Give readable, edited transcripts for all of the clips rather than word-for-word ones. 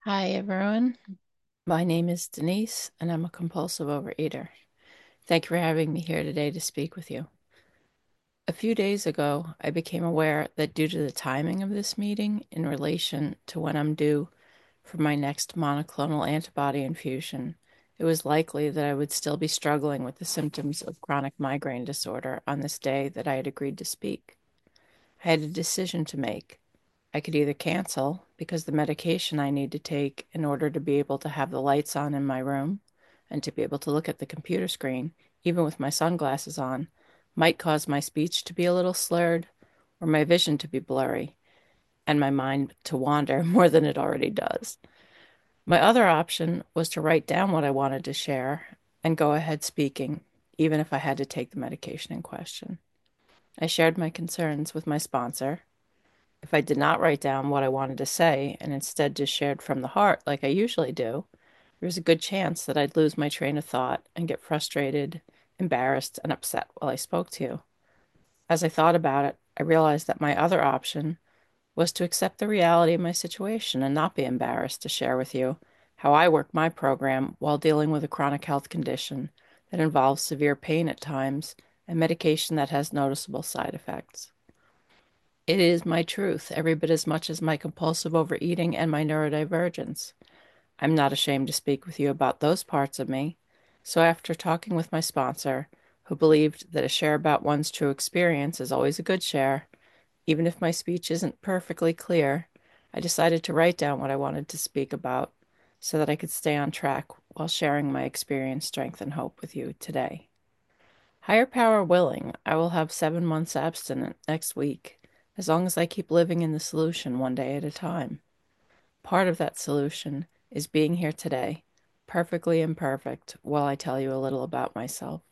Hi, everyone. My name is Denise, and I'm a compulsive overeater. Thank you for having me here today to speak with you. A few days ago, I became aware that due to the timing of this meeting in relation to when I'm due for my next monoclonal antibody infusion, it was likely that I would still be struggling with the symptoms of chronic migraine disorder on this day that I had agreed to speak. I had a decision to make. I could either cancel because the medication I need to take in order to be able to have the lights on in my room and to be able to look at the computer screen, even with my sunglasses on, might cause my speech to be a little slurred or my vision to be blurry and my mind to wander more than it already does. My other option was to write down what I wanted to share and go ahead speaking, even if I had to take the medication in question. I shared my concerns with my sponsor. If I did not write down what I wanted to say and instead just shared from the heart like I usually do, there was a good chance that I'd lose my train of thought and get frustrated, embarrassed, and upset while I spoke to you. As I thought about it, I realized that my other option was to accept the reality of my situation and not be embarrassed to share with you how I work my program while dealing with a chronic health condition that involves severe pain at times and medication that has noticeable side effects. It is my truth, every bit as much as my compulsive overeating and my neurodivergence. I'm not ashamed to speak with you about those parts of me. So, after talking with my sponsor, who believed that a share about one's true experience is always a good share, even if my speech isn't perfectly clear, I decided to write down what I wanted to speak about so that I could stay on track while sharing my experience, strength, and hope with you today. Higher power willing, I will have 7 months abstinent next week, as long as I keep living in the solution one day at a time. Part of that solution is being here today, perfectly imperfect, while I tell you a little about myself.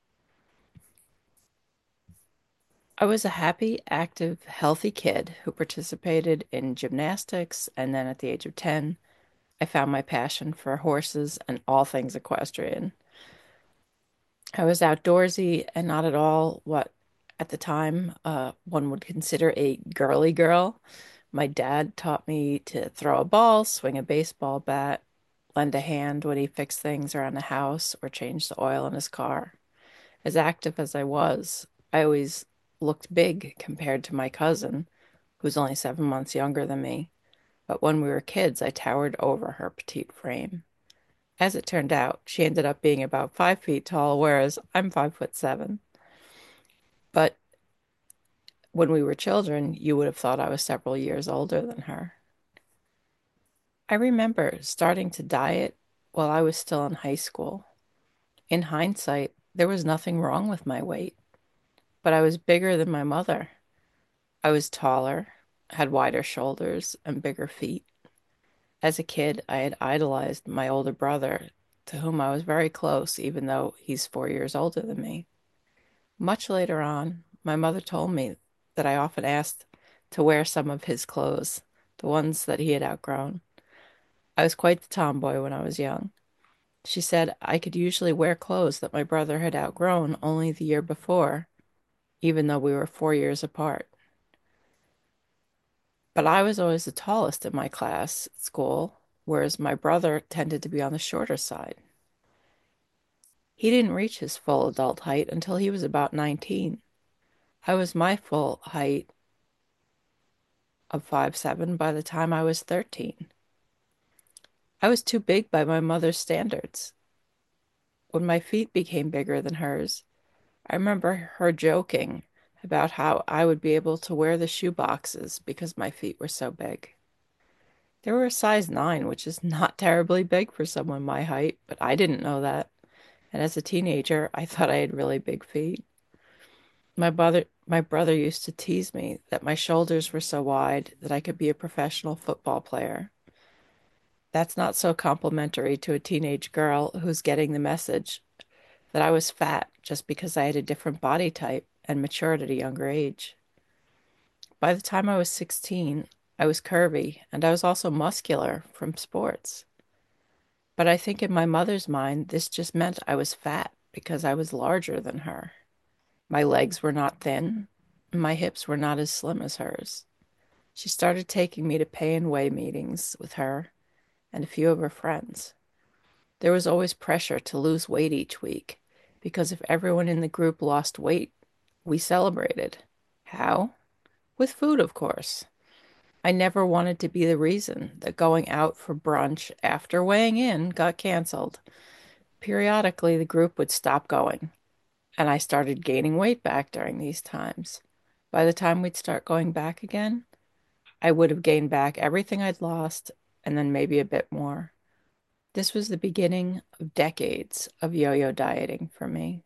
I was a happy, active, healthy kid who participated in gymnastics, and then at the age of 10, I found my passion for horses and all things equestrian. I was outdoorsy and not at all what at the time one would consider a girly girl. My dad taught me to throw a ball, swing a baseball bat, lend a hand when he fixed things around the house or changed the oil in his car. As active as I was, I always looked big compared to my cousin, who's only 7 months younger than me. But when we were kids, I towered over her petite frame. As it turned out, she ended up being about 5 feet tall, whereas I'm 5'7". But when we were children, you would have thought I was several years older than her. I remember starting to diet while I was still in high school. In hindsight, there was nothing wrong with my weight, but I was bigger than my mother. I was taller, had wider shoulders, and bigger feet. As a kid, I had idolized my older brother, to whom I was very close, even though he's 4 years older than me. Much later on, my mother told me that I often asked to wear some of his clothes, the ones that he had outgrown. I was quite the tomboy when I was young. She said I could usually wear clothes that my brother had outgrown only the year before, even though we were 4 years apart. But I was always the tallest in my class at school, whereas my brother tended to be on the shorter side. He didn't reach his full adult height until he was about 19. I was my full height of 5'7" by the time I was 13. I was too big by my mother's standards. When my feet became bigger than hers, I remember her joking about how I would be able to wear the shoe boxes because my feet were so big. They were a size 9, which is not terribly big for someone my height, but I didn't know that. And as a teenager, I thought I had really big feet. My brother used to tease me that my shoulders were so wide that I could be a professional football player. That's not so complimentary to a teenage girl who's getting the message that I was fat just because I had a different body type and matured at a younger age. By the time I was 16, I was curvy and I was also muscular from sports. But I think in my mother's mind, this just meant I was fat because I was larger than her. My legs were not thin, and my hips were not as slim as hers. She started taking me to pay and weigh meetings with her, and a few of her friends. There was always pressure to lose weight each week, because if everyone in the group lost weight, we celebrated. How? With food, of course. I never wanted to be the reason that going out for brunch after weighing in got canceled. Periodically, the group would stop going, and I started gaining weight back during these times. By the time we'd start going back again, I would have gained back everything I'd lost and then maybe a bit more. This was the beginning of decades of yo-yo dieting for me.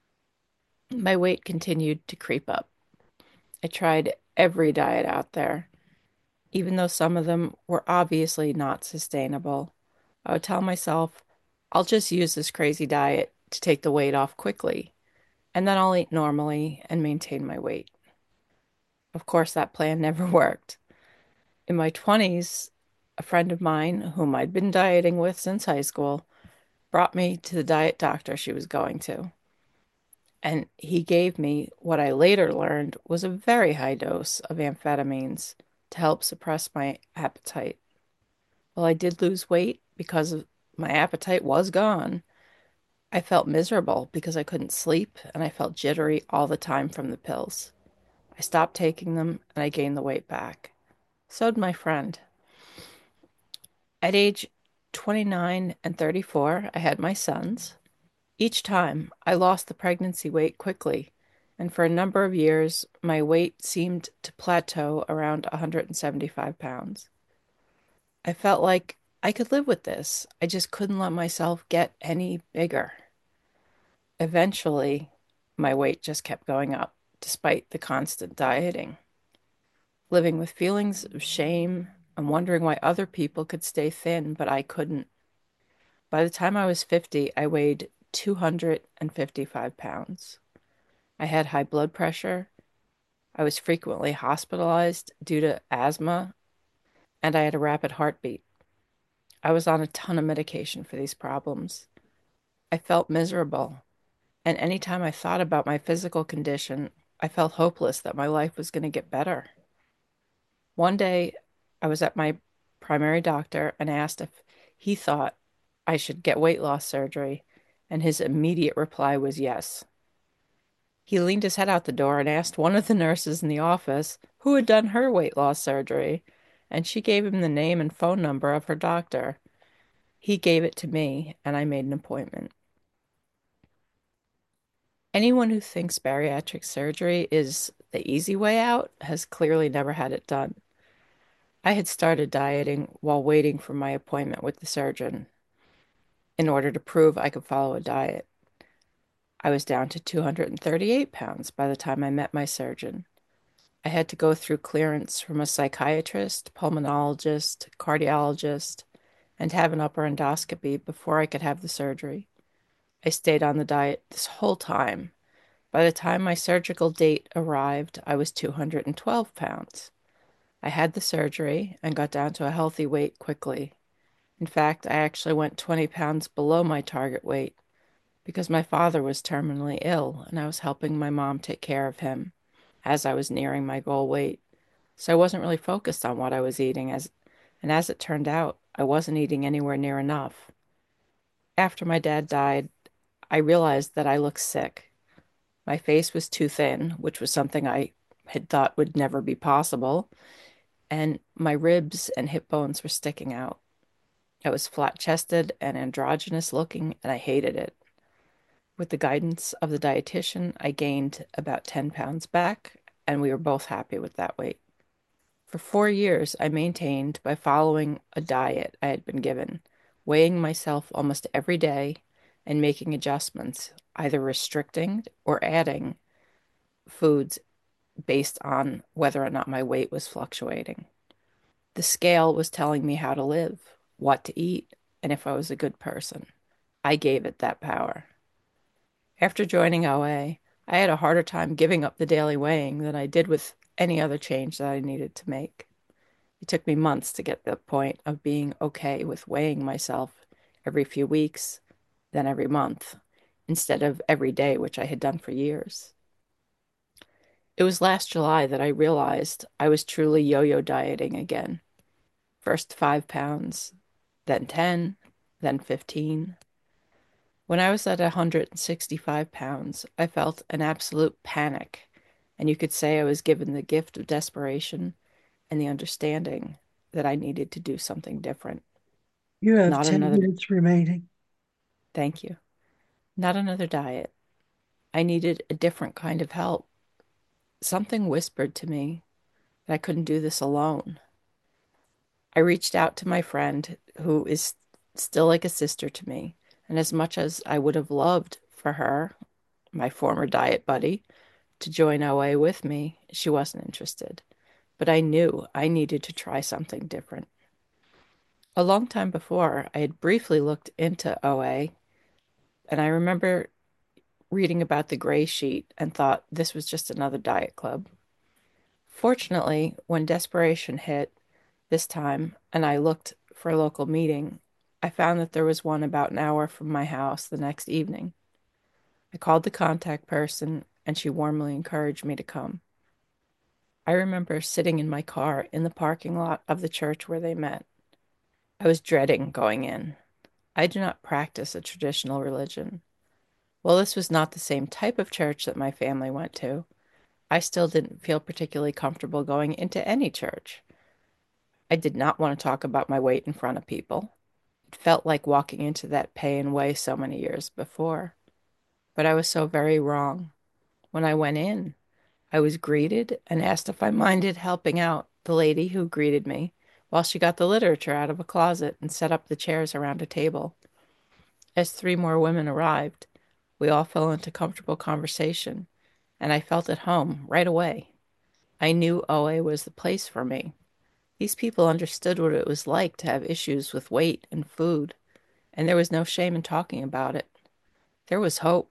My weight continued to creep up. I tried every diet out there, even though some of them were obviously not sustainable. I would tell myself, I'll just use this crazy diet to take the weight off quickly, and then I'll eat normally and maintain my weight. Of course, that plan never worked. In my 20s, a friend of mine, whom I'd been dieting with since high school, brought me to the diet doctor she was going to. And he gave me what I later learned was a very high dose of amphetamines to help suppress my appetite. While I did lose weight because of my appetite was gone, I felt miserable because I couldn't sleep and I felt jittery all the time from the pills. I stopped taking them and I gained the weight back. So did my friend. At age 29 and 34, I had my sons. Each time, I lost the pregnancy weight quickly, and for a number of years, my weight seemed to plateau around 175 pounds. I felt like I could live with this. I just couldn't let myself get any bigger. Eventually, my weight just kept going up, despite the constant dieting. Living with feelings of shame and wondering why other people could stay thin, but I couldn't. By the time I was 50, I weighed 255 pounds. I had high blood pressure. I was frequently hospitalized due to asthma, and I had a rapid heartbeat. I was on a ton of medication for these problems. I felt miserable, and anytime I thought about my physical condition, I felt hopeless that my life was going to get better. One day, I was at my primary doctor and asked if he thought I should get weight loss surgery, and his immediate reply was yes. He leaned his head out the door and asked one of the nurses in the office who had done her weight loss surgery, and she gave him the name and phone number of her doctor. He gave it to me, and I made an appointment. Anyone who thinks bariatric surgery is the easy way out has clearly never had it done. I had started dieting while waiting for my appointment with the surgeon in order to prove I could follow a diet. I was down to 238 pounds by the time I met my surgeon. I had to go through clearance from a psychiatrist, pulmonologist, cardiologist, and have an upper endoscopy before I could have the surgery. I stayed on the diet this whole time. By the time my surgical date arrived, I was 212 pounds. I had the surgery and got down to a healthy weight quickly. In fact, I actually went 20 pounds below my target weight because my father was terminally ill and I was helping my mom take care of him as I was nearing my goal weight. So I wasn't really focused on what I was eating and as it turned out, I wasn't eating anywhere near enough. After my dad died, I realized that I looked sick. My face was too thin, which was something I had thought would never be possible, and my ribs and hip bones were sticking out. I was flat-chested and androgynous looking, and I hated it. With the guidance of the dietitian, I gained about 10 pounds back, and we were both happy with that weight. For 4 years, I maintained by following a diet I had been given, weighing myself almost every day and making adjustments, either restricting or adding foods based on whether or not my weight was fluctuating. The scale was telling me how to live, what to eat, and if I was a good person. I gave it that power. After joining OA, I had a harder time giving up the daily weighing than I did with any other change that I needed to make. It took me months to get to the point of being okay with weighing myself every few weeks, then every month, instead of every day, which I had done for years. It was last July that I realized I was truly yo-yo dieting again. First 5 pounds, then 10, then 15. When I was at 165 pounds, I felt an absolute panic, and you could say I was given the gift of desperation and the understanding that I needed to do something different. You have Not 10 another, minutes remaining. thank you. Not another diet. I needed a different kind of help. Something whispered to me that I couldn't do this alone. I reached out to my friend, who is still like a sister to me, and as much as I would have loved for her, my former diet buddy, to join OA with me, she wasn't interested. But I knew I needed to try something different. A long time before, I had briefly looked into OA, and I remember reading about the gray sheet and thought this was just another diet club. Fortunately, when desperation hit this time and I looked for a local meeting, I found that there was one about an hour from my house the next evening. I called the contact person and she warmly encouraged me to come. I remember sitting in my car in the parking lot of the church where they met. I was dreading going in. I do not practice a traditional religion. While this was not the same type of church that my family went to, I still didn't feel particularly comfortable going into any church. I did not want to talk about my weight in front of people. It felt like walking into that pay and way so many years before. But I was so very wrong. When I went in, I was greeted and asked if I minded helping out the lady who greeted me while she got the literature out of a closet and set up the chairs around a table. As three more women arrived, we all fell into comfortable conversation, and I felt at home right away. I knew OA was the place for me. These people understood what it was like to have issues with weight and food, and there was no shame in talking about it. There was hope.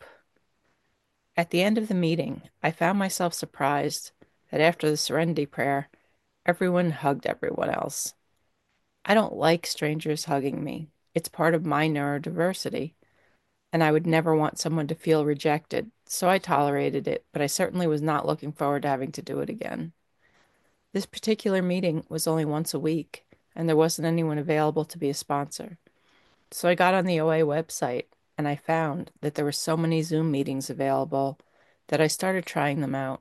At the end of the meeting, I found myself surprised that after the serenity prayer, everyone hugged everyone else. I don't like strangers hugging me. It's part of my neurodiversity, and I would never want someone to feel rejected, so I tolerated it, but I certainly was not looking forward to having to do it again. This particular meeting was only once a week, and there wasn't anyone available to be a sponsor. So I got on the OA website and I found that there were so many Zoom meetings available that I started trying them out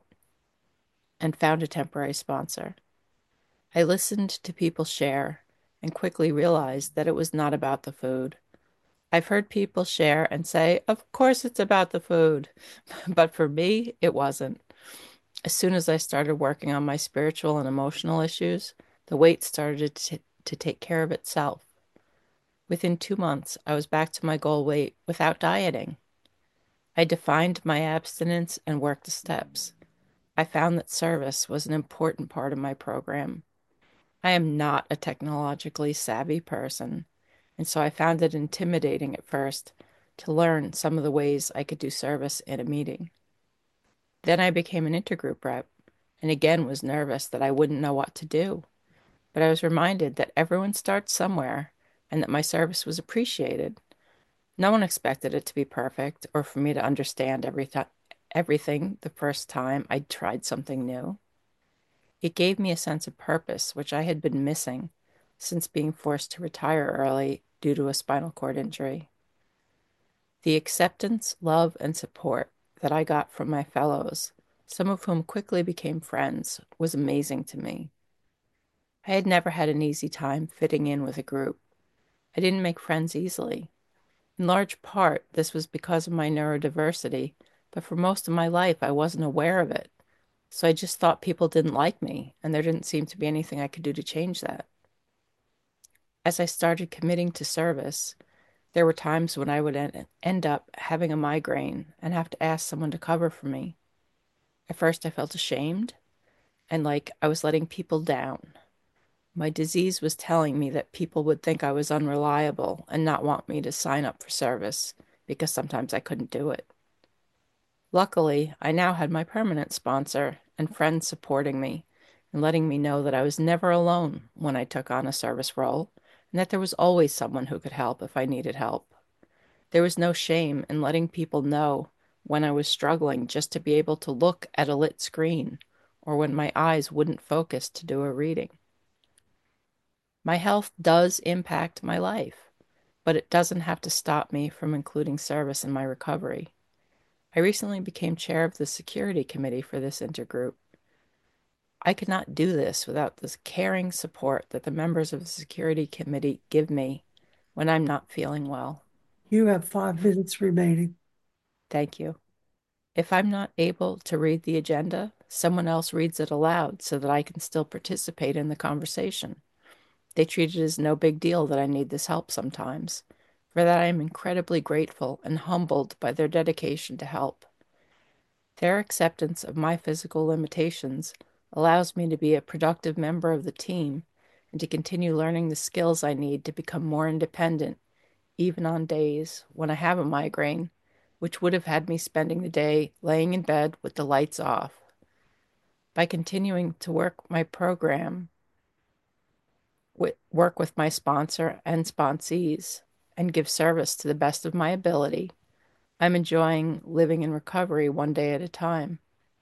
and found a temporary sponsor. I listened to people share and quickly realized that it was not about the food. I've heard people share and say, of course it's about the food. But for me, it wasn't. As soon as I started working on my spiritual and emotional issues, the weight started to take care of itself. Within 2 months, I was back to my goal weight without dieting. I defined my abstinence and worked the steps. I found that service was an important part of my program. I am not a technologically savvy person, and so I found it intimidating at first to learn some of the ways I could do service in a meeting. Then I became an intergroup rep, and again was nervous that I wouldn't know what to do. But I was reminded that everyone starts somewhere and that my service was appreciated. No one expected it to be perfect or for me to understand everything the first time I tried something new. It gave me a sense of purpose, which I had been missing since being forced to retire early due to a spinal cord injury. The acceptance, love, and support that I got from my fellows, some of whom quickly became friends, was amazing to me. I had never had an easy time fitting in with a group. I didn't make friends easily. In large part, this was because of my neurodiversity, but for most of my life, I wasn't aware of it. So I just thought people didn't like me, and there didn't seem to be anything I could do to change that. As I started committing to service, there were times when I would end up having a migraine and have to ask someone to cover for me. At first, I felt ashamed and like I was letting people down. My disease was telling me that people would think I was unreliable and not want me to sign up for service because sometimes I couldn't do it. Luckily, I now had my permanent sponsor and friends supporting me and letting me know that I was never alone when I took on a service role and that there was always someone who could help if I needed help. There was no shame in letting people know when I was struggling just to be able to look at a lit screen or when my eyes wouldn't focus to do a reading. My health does impact my life, but it doesn't have to stop me from including service in my recovery. I recently became chair of the security committee for this intergroup. I could not do this without the caring support that the members of the security committee give me when I'm not feeling well. You have 5 minutes remaining. Thank you. If I'm not able to read the agenda, someone else reads it aloud so that I can still participate in the conversation. They treat it as no big deal that I need this help sometimes. For that, I am incredibly grateful and humbled by their dedication to help. Their acceptance of my physical limitations allows me to be a productive member of the team and to continue learning the skills I need to become more independent, even on days when I have a migraine, which would have had me spending the day laying in bed with the lights off. By continuing to work with my sponsor and sponsees, and give service to the best of my ability, I'm enjoying living in recovery one day at a time.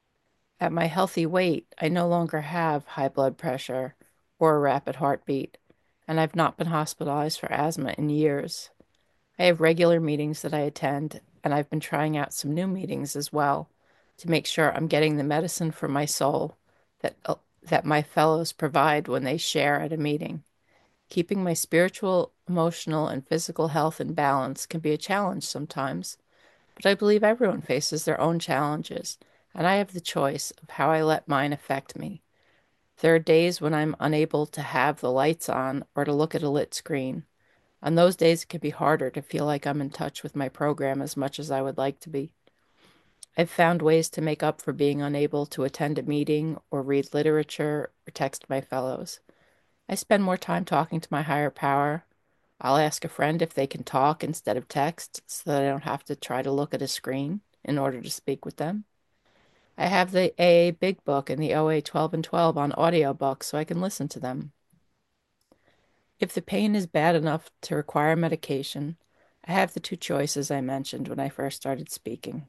At my healthy weight, I no longer have high blood pressure or a rapid heartbeat, and I've not been hospitalized for asthma in years. I have regular meetings that I attend, and I've been trying out some new meetings as well to make sure I'm getting the medicine for my soul that my fellows provide when they share at a meeting. Keeping my spiritual, emotional, and physical health in balance can be a challenge sometimes, but I believe everyone faces their own challenges, and I have the choice of how I let mine affect me. There are days when I'm unable to have the lights on or to look at a lit screen. On those days, it can be harder to feel like I'm in touch with my program as much as I would like to be. I've found ways to make up for being unable to attend a meeting or read literature or text my fellows. I spend more time talking to my higher power. I'll ask a friend if they can talk instead of text so that I don't have to try to look at a screen in order to speak with them. I have the AA Big Book and the OA 12 and 12 on audiobook so I can listen to them. If the pain is bad enough to require medication, I have the two choices I mentioned when I first started speaking.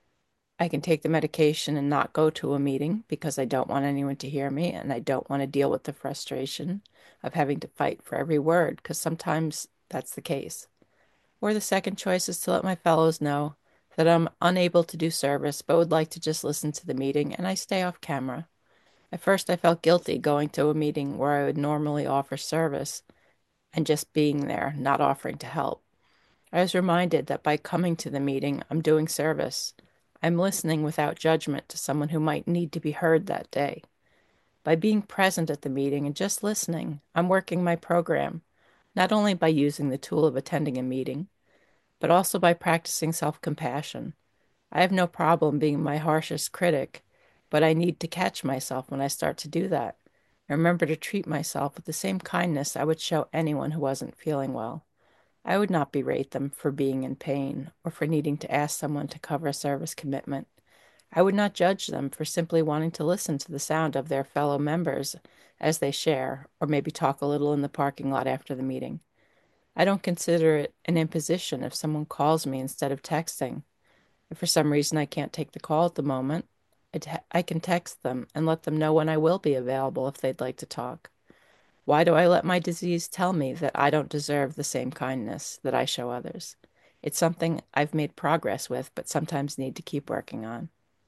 I can take the medication and not go to a meeting because I don't want anyone to hear me and I don't want to deal with the frustration of having to fight for every word because sometimes that's the case. Or the second choice is to let my fellows know that I'm unable to do service but would like to just listen to the meeting and I stay off camera. At first, I felt guilty going to a meeting where I would normally offer service and just being there, not offering to help. I was reminded that by coming to the meeting, I'm doing service. I'm listening without judgment to someone who might need to be heard that day. By being present at the meeting and just listening, I'm working my program, not only by using the tool of attending a meeting, but also by practicing self-compassion. I have no problem being my harshest critic, but I need to catch myself when I start to do that and remember to treat myself with the same kindness I would show anyone who wasn't feeling well. I would not berate them for being in pain or for needing to ask someone to cover a service commitment. I would not judge them for simply wanting to listen to the sound of their fellow members as they share, or maybe talk a little in the parking lot after the meeting. I don't consider it an imposition if someone calls me instead of texting. If for some reason I can't take the call at the moment, I can text them and let them know when I will be available if they'd like to talk. Why do I let my disease tell me that I don't deserve the same kindness that I show others? It's something I've made progress with, but sometimes need to keep working on.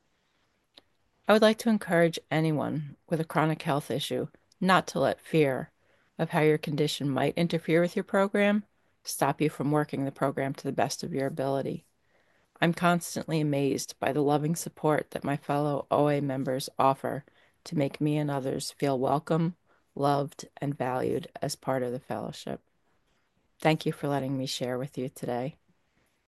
I would like to encourage anyone with a chronic health issue not to let fear of how your condition might interfere with your program stop you from working the program to the best of your ability. I'm constantly amazed by the loving support that my fellow OA members offer to make me and others feel welcome, loved, and valued as part of the fellowship. Thank you for letting me share with you today.